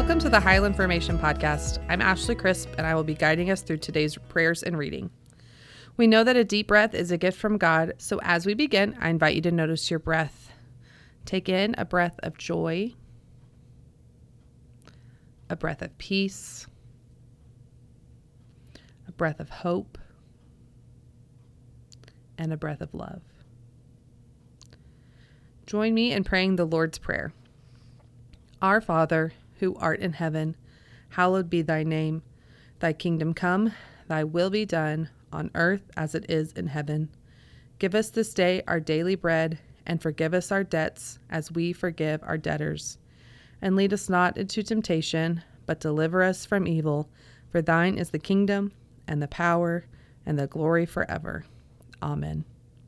Welcome to the Highland Formation Podcast. I'm Ashley Crisp, and I will be guiding us through today's prayers and reading. We know that a deep breath is a gift from God, so as we begin, I invite you to notice your breath. Take in a breath of joy, a breath of peace, a breath of hope, and a breath of love. Join me in praying the Lord's Prayer. Our Father, who art in heaven, hallowed be thy name. Thy kingdom come, thy will be done, on earth as it is in heaven. Give us this day our daily bread, and forgive us our debts as we forgive our debtors. And lead us not into temptation, but deliver us from evil. For thine is the kingdom, and the power, and the glory forever. Amen.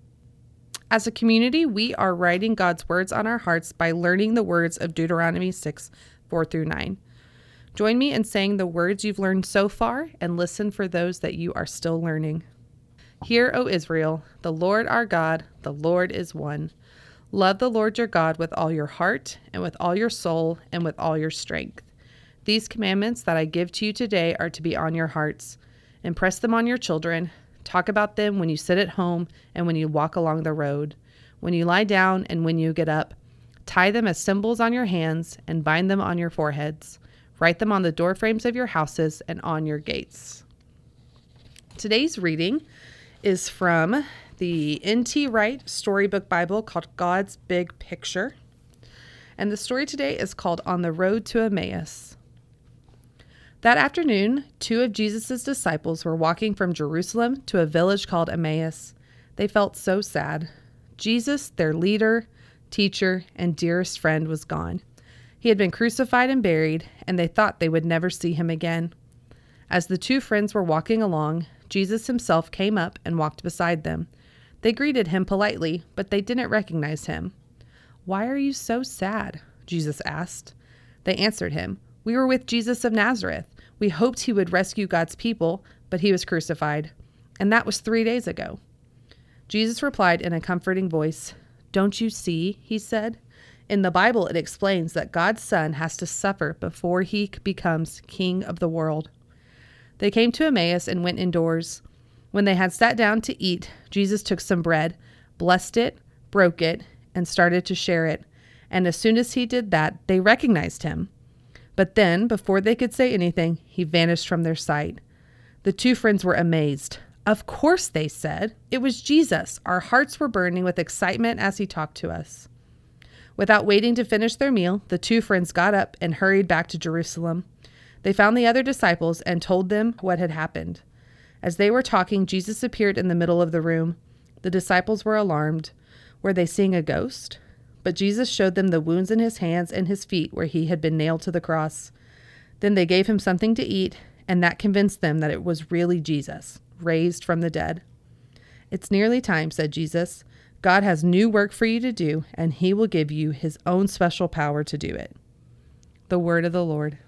As a community, we are writing God's words on our hearts by learning the words of Deuteronomy 6:4-9. Join me in saying the words you've learned so far and listen for those that you are still learning. Hear, O Israel, the Lord our God, the Lord is one. Love the Lord your God with all your heart and with all your soul and with all your strength. These commandments that I give to you today are to be on your hearts. Impress them on your children. Talk about them when you sit at home and when you walk along the road, when you lie down and when you get up. Tie them as symbols on your hands and bind them on your foreheads. Write them on the doorframes of your houses and on your gates. Today's reading is from the N.T. Wright Storybook Bible called God's Big Picture. And the story today is called On the Road to Emmaus. That afternoon, 2 of Jesus' disciples were walking from Jerusalem to a village called Emmaus. They felt so sad. Jesus, their leader, teacher, and dearest friend, was gone. He had been crucified and buried, and they thought they would never see him again. As the 2 friends were walking along, Jesus himself came up and walked beside them. They greeted him politely, but they didn't recognize him. "Why are you so sad?" Jesus asked. They answered him, "We were with Jesus of Nazareth. We hoped he would rescue God's people, but he was crucified. And that was 3 days ago." Jesus replied in a comforting voice, "Don't you see?" he said. "In the Bible, it explains that God's Son has to suffer before he becomes King of the world." They came to Emmaus and went indoors. When they had sat down to eat, Jesus took some bread, blessed it, broke it, and started to share it. And as soon as he did that, they recognized him. But then, before they could say anything, he vanished from their sight. The 2 friends were amazed. "Of course," they said. "It was Jesus. Our hearts were burning with excitement as he talked to us." Without waiting to finish their meal, the 2 friends got up and hurried back to Jerusalem. They found the other disciples and told them what had happened. As they were talking, Jesus appeared in the middle of the room. The disciples were alarmed. Were they seeing a ghost? But Jesus showed them the wounds in his hands and his feet where he had been nailed to the cross. Then they gave him something to eat, and that convinced them that it was really Jesus, raised from the dead. "It's nearly time," said Jesus. "God has new work for you to do, and he will give you his own special power to do it." The word of the Lord.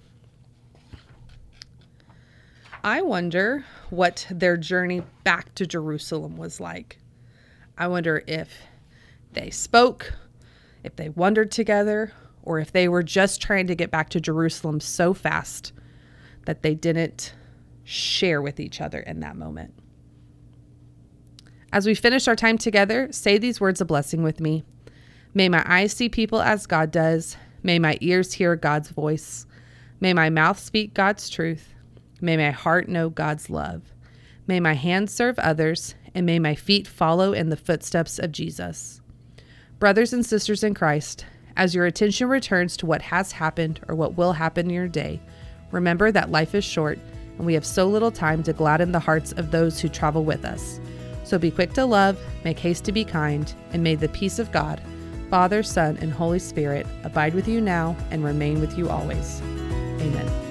I wonder what their journey back to Jerusalem was like. I wonder if they spoke, if they wandered together, or if they were just trying to get back to Jerusalem so fast that they didn't share with each other in that moment. As we finish our time together, say these words of blessing with me. May my eyes see people as God does. May my ears hear God's voice. May my mouth speak God's truth. May my heart know God's love. May my hands serve others, and may my feet follow in the footsteps of Jesus. Brothers and sisters in Christ, as your attention returns to what has happened or what will happen in your day, remember that life is short and we have so little time to gladden the hearts of those who travel with us. So be quick to love, make haste to be kind, and may the peace of God, Father, Son, and Holy Spirit abide with you now and remain with you always. Amen.